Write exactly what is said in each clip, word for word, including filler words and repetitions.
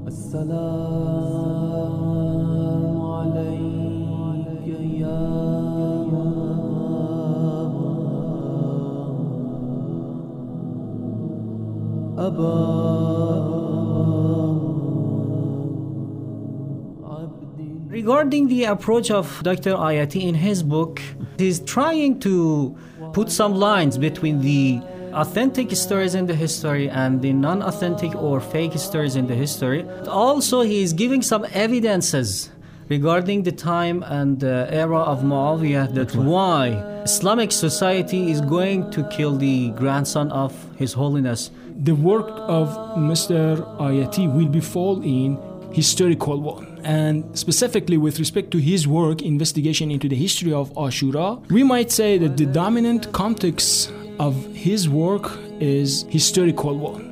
Regarding the approach of Doctor Ayati in his book, he's trying to put some lines between the authentic stories in the history and the non-authentic or fake stories in the history. Also, he is giving some evidences regarding the time and the era of Muawiyah that why Islamic society is going to kill the grandson of His Holiness. The work of Mister Ayati will be fall in historical one. And specifically with respect to his work, investigation into the history of Ashura, we might say that the dominant context of his work is historical one.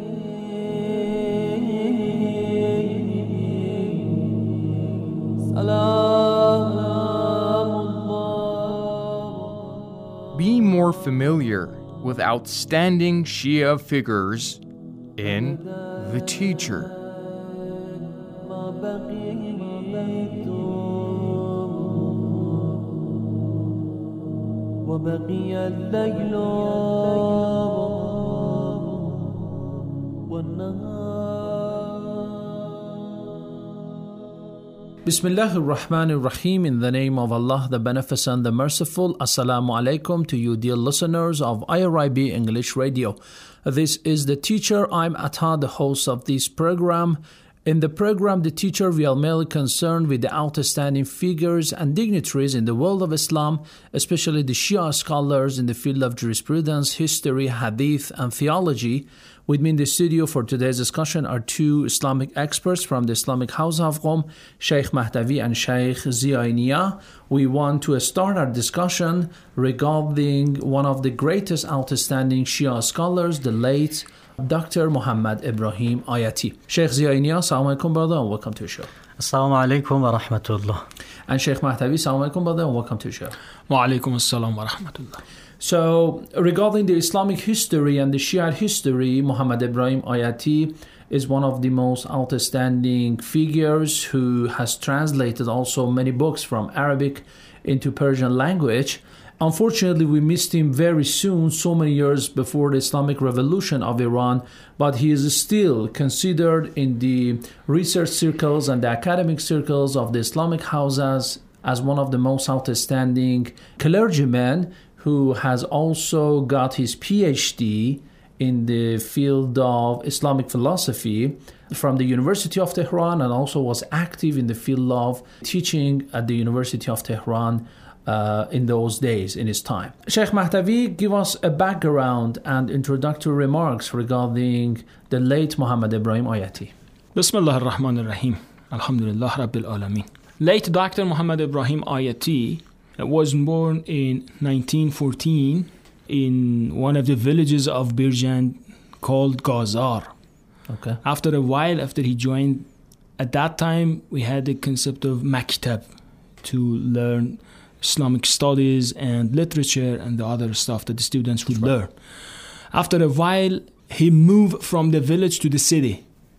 Be more familiar with outstanding Shia figures in The Teacher. وبقي الليل والنهار. Bismillah ar-Rahman ar-Rahim. In the name of Allah, the Beneficent, the Merciful. Assalamu alaikum to you, dear listeners of I R I B English Radio. This is The Teacher. I'm Atta, the host of this program. In the program, The Teacher, we are mainly concerned with the outstanding figures and dignitaries in the world of Islam, especially the Shia scholars in the field of jurisprudence, history, hadith, and theology. With me in the studio for today's discussion are two Islamic experts from the Islamic House of Qom, Sheikh Mahdavi and Sheikh Ziainia. We want to start our discussion regarding one of the greatest outstanding Shia scholars, the late Doctor Muhammad Ibrahim Ayati. Sheikh Ziainia, assalamu alaikum brother, and welcome to the show. Assalamu alaikum wa rahmatullah. And Sheikh Mahdavi, assalamu alaikum brother, and welcome to the show. Wa alaikum assalam wa rahmatullah. So, regarding the Islamic history and the Shia history, Muhammad Ibrahim Ayati is one of the most outstanding figures who has translated also many books from Arabic into Persian language. Unfortunately, we missed him very soon, so many years before the Islamic Revolution of Iran, but he is still considered in the research circles and the academic circles of the Islamic houses as one of the most outstanding clergymen who has also got his P H D in the field of Islamic philosophy from the University of Tehran, and also was active in the field of teaching at the University of Tehran Uh, in those days, in his time. Sheikh Mahdavi, give us a background and introductory remarks regarding the late Muhammad Ibrahim Ayati. Bismillah ar-Rahman ar-Rahim. Alhamdulillah Rabbil Alameen. Late Doctor Muhammad Ibrahim Ayati was born in nineteen fourteen in one of the villages of Birjan called Gazar. Okay. After a while, after he joined, at that time, we had the concept of maktab to learn Islamic studies and literature and the other stuff that the students would right. learn. After a while, he moved from the village to the city,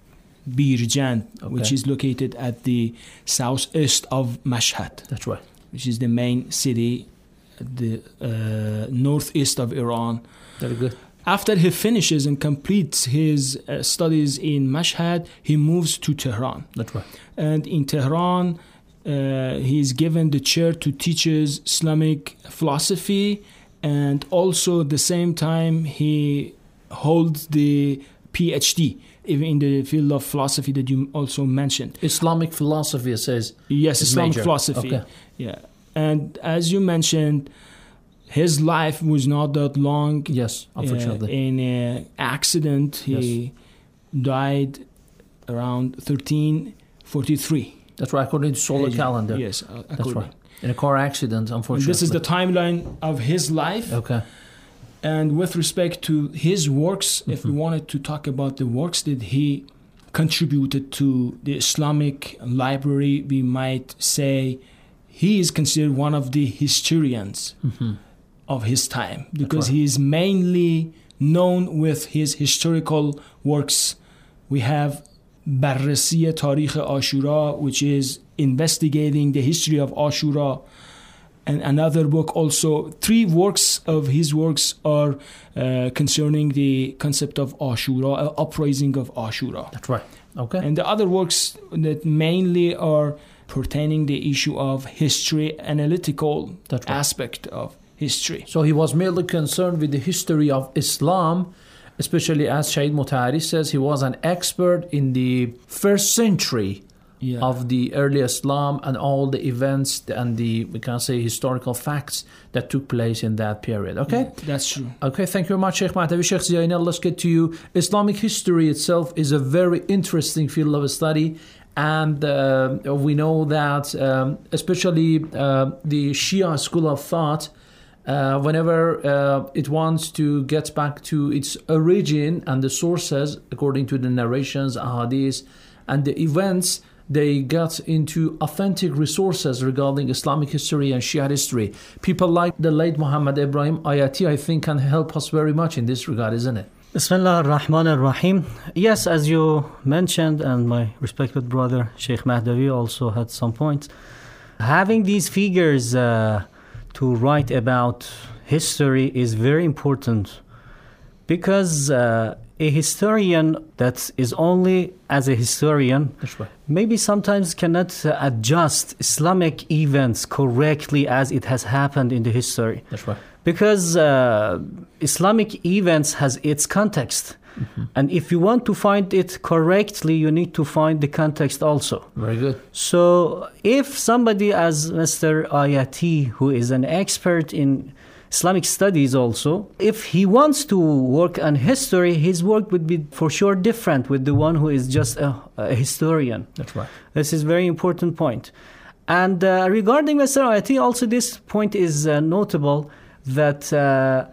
Birjan, okay. which is located at the southeast of Mashhad. That's right. Which is the main city, the uh, northeast of Iran. Very good. After he finishes and completes his uh, studies in Mashhad, he moves to Tehran. That's right. And in Tehran, Uh, he is given the chair to teach Islamic philosophy, and also at the same time he holds the P H D even in the field of philosophy that you also mentioned. Islamic philosophy, it says. Yes, Islamic major. philosophy. Okay. Yeah, and as you mentioned, his life was not that long. Yes, unfortunately. Uh, in an accident, he yes. died around thirteen forty-three. That's right, according to solar Aging. calendar. Yes, uh, that's right. In a car accident, unfortunately. And this is the timeline of his life. Okay. And with respect to his works, mm-hmm. if we wanted to talk about the works that he contributed to the Islamic library, we might say he is considered one of the historians mm-hmm. of his time, because right. he is mainly known with his historical works. We have بررسی تاریخ عاشورا, which is investigating the history of Ashura. And another book also, three works of his works are uh, concerning the concept of Ashura, uh, uprising of Ashura. That's right. Okay. And the other works that mainly are pertaining the issue of history, analytical That's right. aspect of history. So he was merely concerned with the history of Islam, especially as Shahid Mutahari says, he was an expert in the first century yeah. of the early Islam and all the events and the, we can say, historical facts that took place in that period. Okay? Yeah, that's true. Okay, thank you very much, Sheikh Mahdavi. Sheikh Ziaina, let's get to you. Islamic history itself is a very interesting field of study. And uh, we know that um, especially uh, the Shia school of thought, uh, whenever uh, it wants to get back to its origin and the sources, according to the narrations, ahadith, and the events, they got into authentic resources regarding Islamic history and Shia history. People like the late Muhammad Ibrahim Ayati, I think, can help us very much in this regard, isn't it? Bismillah ar-Rahman ar-Rahim. Yes, as you mentioned, and my respected brother Sheikh Mahdavi also had some points, having these figures uh, to write about history is very important, because uh, a historian that is only as a historian That's right. maybe sometimes cannot uh, adjust Islamic events correctly as it has happened in the history. That's right. Because uh, Islamic events has its context. Mm-hmm. And if you want to find it correctly, you need to find the context also. Very good. So if somebody as Mister Ayati, who is an expert in Islamic studies also, if he wants to work on history, his work would be for sure different with the one who is just a, a historian. That's right. This is a very important point. And uh, regarding Mister Ayati, also this point is uh, notable, that uh,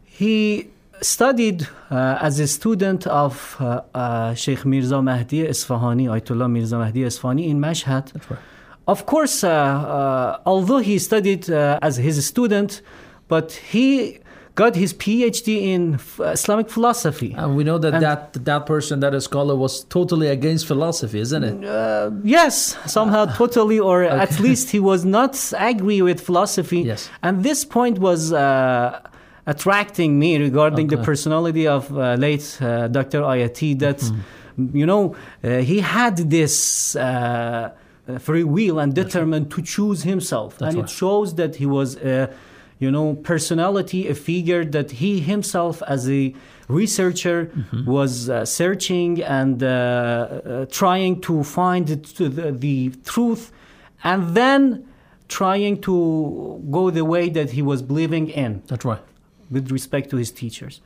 he studied uh, as a student of uh, uh, Sheikh Mirza Mahdi Isfahani, Ayatollah Mirza Mahdi Isfahani in Mashhad. That's right. Of course, uh, uh, although he studied uh, as his student, but he got his PhD in f- Islamic philosophy. And we know that, And- that that person, that scholar, was totally against philosophy, isn't it? Uh, yes, somehow totally, or Okay. at least he was not agree with philosophy. Yes. And this point was uh, attracting me regarding the Okay. personality of uh, late uh, Doctor Ayati, that, you know, uh, he had this uh, free will and determined to choose himself. That's and right. it shows that he was a, you know, personality, a figure that he himself as a researcher mm-hmm. was uh, searching and uh, uh, trying to find the, the, the truth, and then trying to go the way that he was believing in. That's right. With respect to his teachers.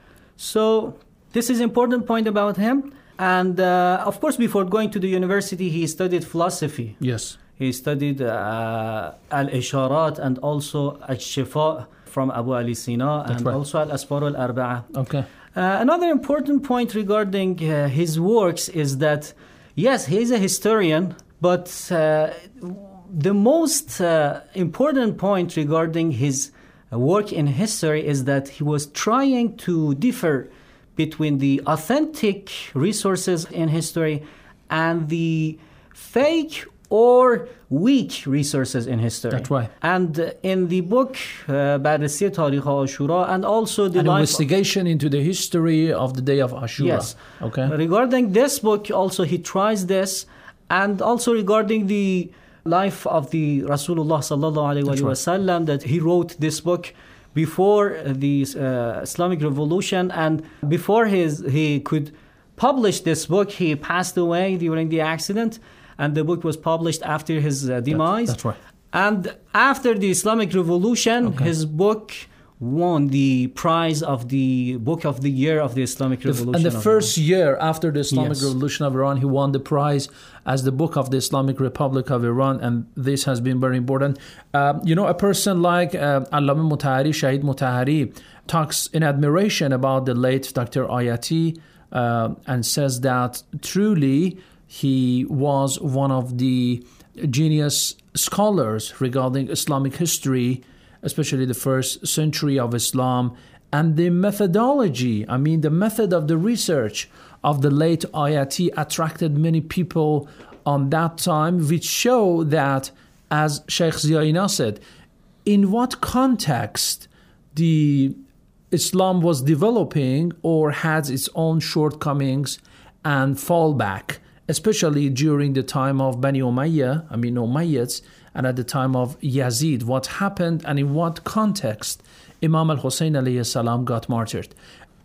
So this is important point about him. And uh, of course, before going to the university, he studied philosophy. Yes. He studied uh, Al-Isharat and also Al-Shifa from Abu Ali Sina, That's and right. also Al-Asfar al-Arba'a. Okay. Uh, another important point regarding uh, his works is that, yes, he is a historian, but uh, the most uh, important point regarding his work in history is that he was trying to differ between the authentic resources in history and the fake or weak resources in history. That's right. And uh, in the book uh, بررسی تاریخ عاشورا, and also the An life investigation into the history of the day of Ashura. Yes. Okay. Regarding this book, also he tries this, and also regarding the life of the Rasulullah sallallahu alaihi That's right. wasallam, that he wrote this book before the uh, Islamic Revolution, and before his he could publish this book, he passed away during the accident, and the book was published after his uh, demise. That's right. And after the Islamic Revolution, Okay. his book won the prize of the Book of the Year of the Islamic The f- Revolution. and the of first year after the Islamic Yes. Revolution of Iran, he won the prize as the Book of the Islamic Republic of Iran, and this has been very important. Um, you know, a person like uh, Allama Mutahari, Shahid Mutahari, talks in admiration about the late Doctor Ayati uh, and says that truly he was one of the genius scholars regarding Islamic history, especially the first century of Islam, and the methodology, I mean the method of the research of the late Ayati attracted many people on that time, which show that, as Sheikh Ziaina said, in what context the Islam was developing or had its own shortcomings and fallback, especially during the time of Bani Umayyah, I mean Umayyads, and at the time of Yazid, what happened and in what context Imam al-Hussein alayhi salam got martyred.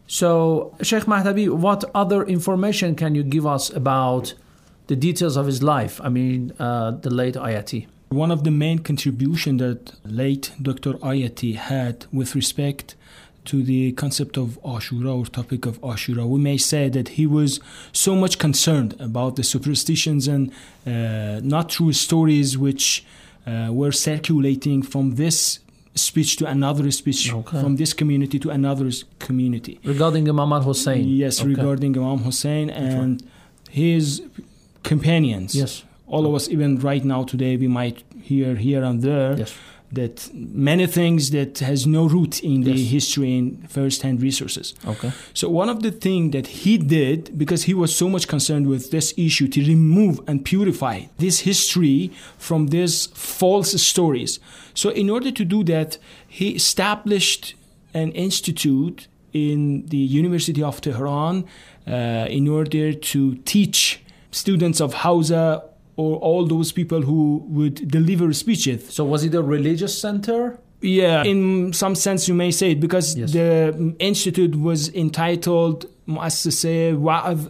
So, Sheikh Mahdavi, what other information can you give us about the details of his life? I mean, uh, the late Ayati. One of the main contributions that late Doctor Ayati had with respect to the concept of Ashura or topic of Ashura, we may say that he was so much concerned about the superstitions and uh, not true stories which uh, were circulating from this speech to another speech, okay. from this community to another community. Regarding Imam al-Hussein? Yes, okay. regarding Imam Hussein and his companions. Yes. All of us, even right now today, we might hear here and there yes. that many things that has no root in the yes. history and first-hand resources. Okay. So one of the things that he did, because he was so much concerned with this issue, to remove and purify this history from these false stories. So in order to do that, he established an institute in the University of Tehran uh, in order to teach students of Hausa or all those people who would deliver speeches. So was it a religious center? Yeah, in some sense you may say it, because yes. the institute was entitled Muassasa Wa'adh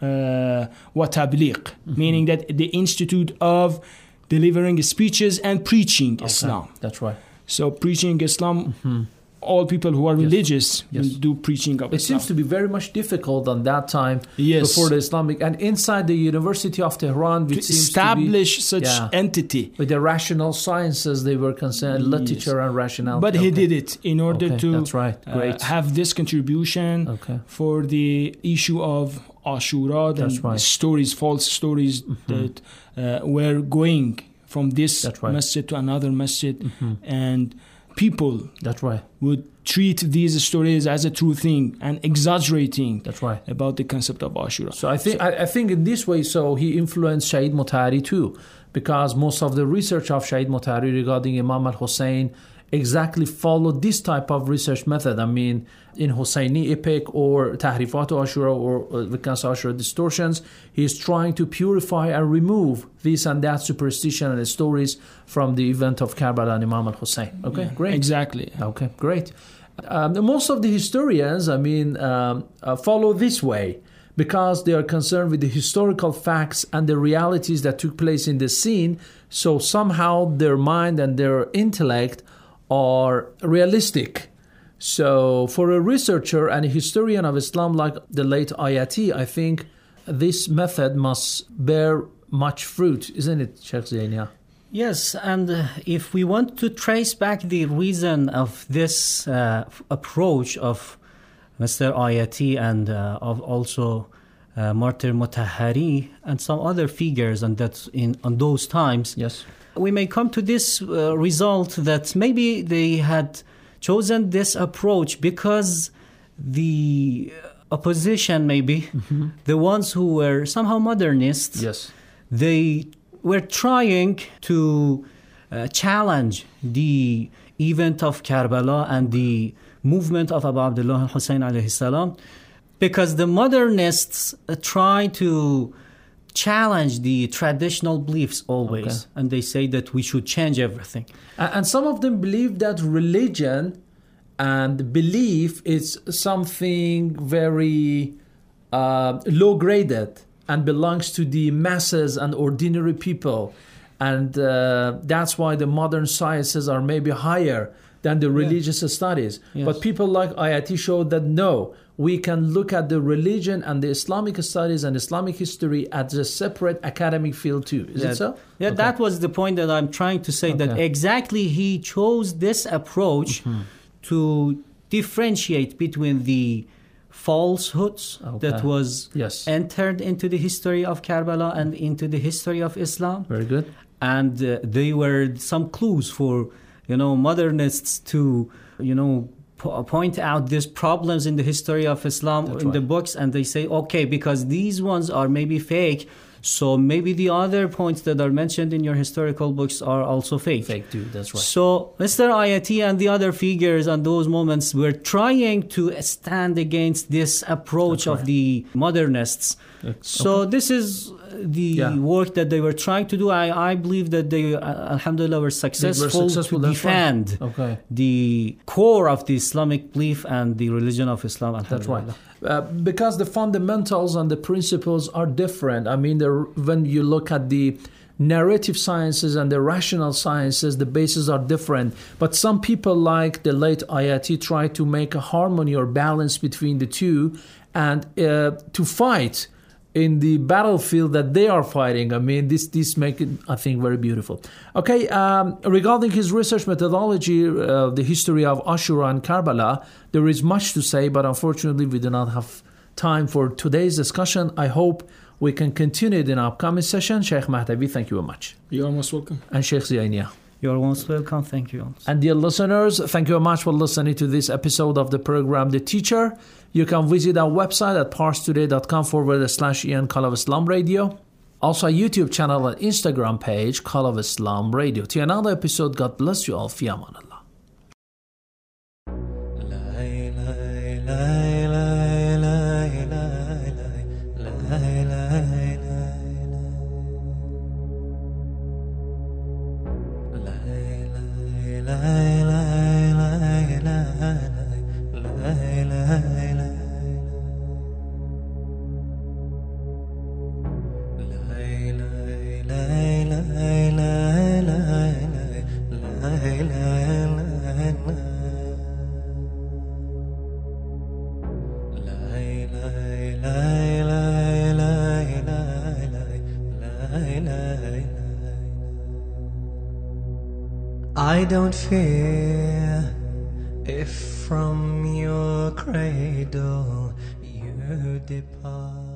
uh, wa Tabliq, mm-hmm. meaning that the institute of delivering speeches and preaching okay. Islam. That's right. So preaching Islam, mm-hmm. all people who are yes. religious yes. will do preaching of it Islam. It seems to be very much difficult on that time yes. before the Islamic, and inside the University of Tehran, which to seems establish to be, such yeah, entity. With the rational sciences they were concerned, yes. literature and rationality. But okay. he did it in order okay. to That's right. Great. Uh, have this contribution okay. for the issue of Ashura, That's and right. stories, false stories mm-hmm. that uh, were going from this right. masjid to another masjid, mm-hmm. and people That's right. would treat these stories as a true thing and exaggerating That's right. about the concept of Ashura. So I think so, I, I think in this way, so he influenced Shahid Mutahari too, because most of the research of Shahid Mutahari regarding Imam al-Hussein exactly followed this type of research method. I mean, in Husseini epic or Tahrifat Ashura or Vikans Ashura distortions, he is trying to purify and remove this and that superstition and stories from the event of Karbala and Imam al-Hussein. Okay, yeah, great. Exactly. Okay, great. Um, most of the historians, I mean, um, uh, follow this way because they are concerned with the historical facts and the realities that took place in the scene. So somehow their mind and their intellect are realistic. So for a researcher and a historian of Islam like the late Ayati, I think this method must bear much fruit, isn't it, Sheikh Ziaina? Yes, and uh, if we want to trace back the reason of this uh, approach of Mister Ayati and uh, of also uh, Martyr Mutahari and some other figures and that in on those times, yes, we may come to this uh, result that maybe they had chosen this approach because the opposition, maybe mm-hmm. the ones who were somehow modernists, yes, they were trying to uh, challenge the event of Karbala and the movement of Abu Abdullah al-Hussein alayhi salam, because the modernists uh, try to challenge the traditional beliefs always, okay. and they say that we should change everything. And some of them believe that religion and belief is something very uh, low-graded and belongs to the masses and ordinary people. And uh, that's why the modern sciences are maybe higher than the religious yeah. studies. Yes. But people like Ayati showed that no, we can look at the religion and the Islamic studies and Islamic history as a separate academic field too. Is yeah. it so? Yeah, okay. that was the point that I'm trying to say, okay. that exactly he chose this approach mm-hmm. to differentiate between the falsehoods okay. that was yes. entered into the history of Karbala and into the history of Islam. Very good. And uh, they were some clues for, you know, modernists to, you know, po- point out these problems in the history of Islam That's in right. the books, and they say, okay, because these ones are maybe fake, so maybe the other points that are mentioned in your historical books are also fake. Fake too, that's right. So Mister Ayati and the other figures and those moments were trying to stand against this approach That's of right. the modernists. Okay. So this is the Yeah. work that they were trying to do. I, I believe that they, uh, alhamdulillah, were successful, successful, to that's right. defend Okay. the core of the Islamic belief and the religion of Islam. That's right. alhamdulillah. Uh, because the fundamentals and the principles are different. I mean, the, when you look at the narrative sciences and the rational sciences, the bases are different. But some people like the late Ayati try to make a harmony or balance between the two and uh, to fight in the battlefield that they are fighting. I mean, this this make it, I think, very beautiful. Okay, um, regarding his research methodology, uh, the history of Ashura and Karbala, there is much to say, but unfortunately we do not have time for today's discussion. I hope we can continue it in our upcoming session. Sheikh Mahdavi, thank you very much. You're most welcome. And Sheikh Ziania. You're most welcome. Thank you. And dear listeners, thank you very much for listening to this episode of the program The Teacher. You can visit our website at parstoday.com forward slash Ian Call of Islam Radio. Also a YouTube channel and Instagram page, Call of Islam Radio. To another episode, God bless you all. Fi aman Allah. I don't fear if from your cradle you depart.